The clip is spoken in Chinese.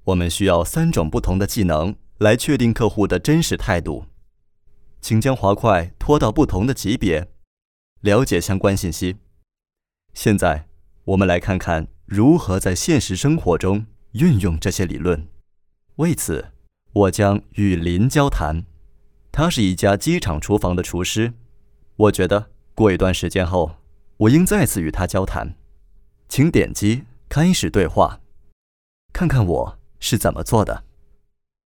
我们需要3种不同的技能来确定客户的真实态度。请将滑块拖到不同的级别，了解相关信息。现在，我们来看看如何在现实生活中运用这些理论。为此，我将与林交谈。他是一家机场厨房的厨师。我觉得过一段时间后，我应再次与他交谈。请点击开始对话，看看我是怎么做的。